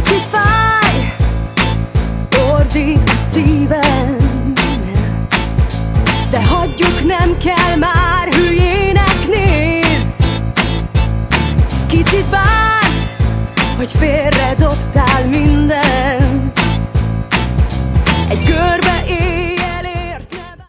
Kicsit fáj, ordít a szívem, de hagyjuk, nem kell már, hülyének néz. Kicsit bánt, hogy félredobtál minden,